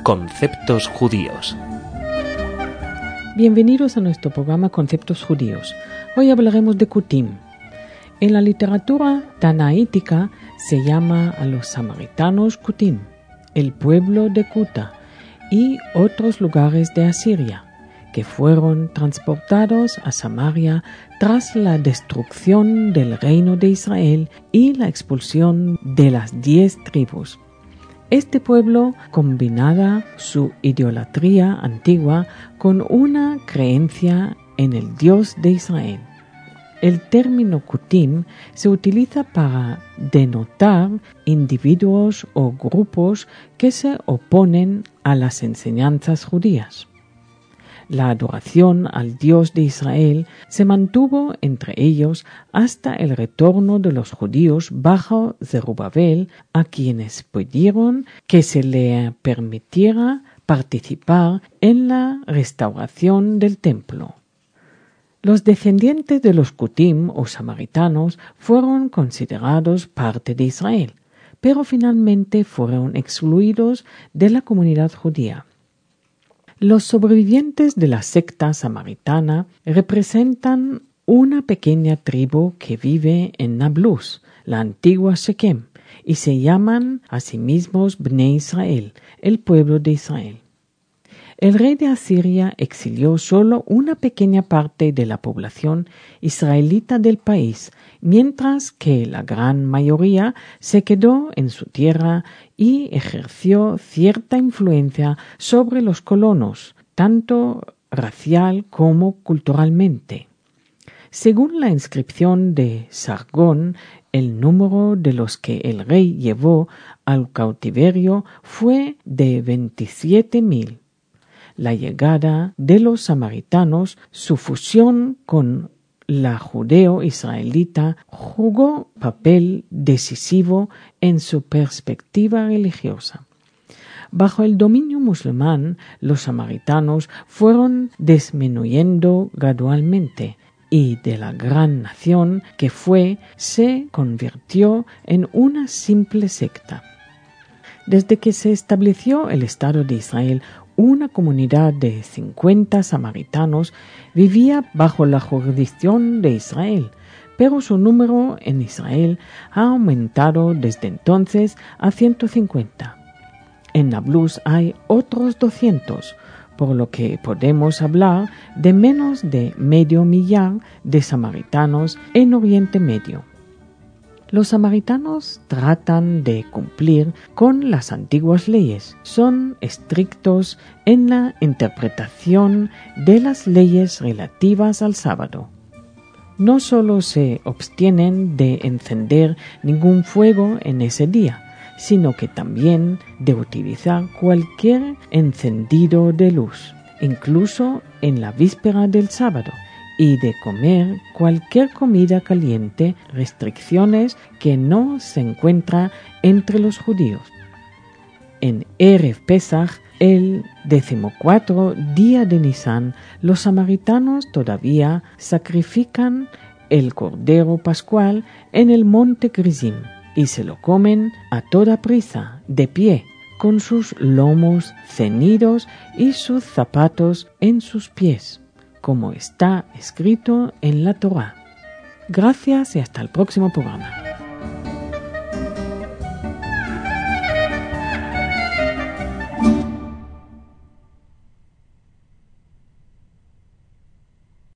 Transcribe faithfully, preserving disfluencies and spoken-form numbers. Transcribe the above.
Conceptos judíos. Bienvenidos a nuestro programa Conceptos judíos. Hoy hablaremos de Kutim. En la literatura tanaítica se llama a los samaritanos Kutim, el pueblo de Kuta y otros lugares de Asiria, que fueron transportados a Samaria tras la destrucción del reino de Israel y la expulsión de las diez tribus. Este pueblo combinaba su idolatría antigua con una creencia en el Dios de Israel. El término Kutim se utiliza para denotar individuos o grupos que se oponen a las enseñanzas judías. La adoración al Dios de Israel se mantuvo entre ellos hasta el retorno de los judíos bajo Zerubabel, a quienes pidieron que se le permitiera participar en la restauración del templo. Los descendientes de los Kutim o samaritanos fueron considerados parte de Israel, pero finalmente fueron excluidos de la comunidad judía. Los sobrevivientes de la secta samaritana representan una pequeña tribu que vive en Nablus, la antigua Shekem, y se llaman a sí mismos Bnei Israel, el pueblo de Israel. El rey de Asiria exilió solo una pequeña parte de la población israelita del país, mientras que la gran mayoría se quedó en su tierra y ejerció cierta influencia sobre los colonos, tanto racial como culturalmente. Según la inscripción de Sargón, el número de los que el rey llevó al cautiverio fue de veintisiete mil. La llegada de los samaritanos, su fusión con la judeo-israelita, jugó papel decisivo en su perspectiva religiosa. Bajo el dominio musulmán, los samaritanos fueron disminuyendo gradualmente, y de la gran nación que fue, se convirtió en una simple secta. Desde que se estableció el Estado de Israel, una comunidad de cincuenta samaritanos vivía bajo la jurisdicción de Israel, pero su número en Israel ha aumentado desde entonces a ciento cincuenta. En Nablus hay otros doscientos, por lo que podemos hablar de menos de medio millar de samaritanos en Oriente Medio. Los samaritanos tratan de cumplir con las antiguas leyes. Son estrictos en la interpretación de las leyes relativas al sábado. No solo se abstienen de encender ningún fuego en ese día, sino que también de utilizar cualquier encendido de luz, incluso en la víspera del sábado, y de comer cualquier comida caliente, restricciones que no se encuentran entre los judíos. En Erev Pesach, el decimocuatro día de Nisan, los samaritanos todavía sacrifican el cordero pascual en el monte Gerizim y se lo comen a toda prisa, de pie, con sus lomos ceñidos y sus zapatos en sus pies, como está escrito en la Torá. Gracias y hasta el próximo programa.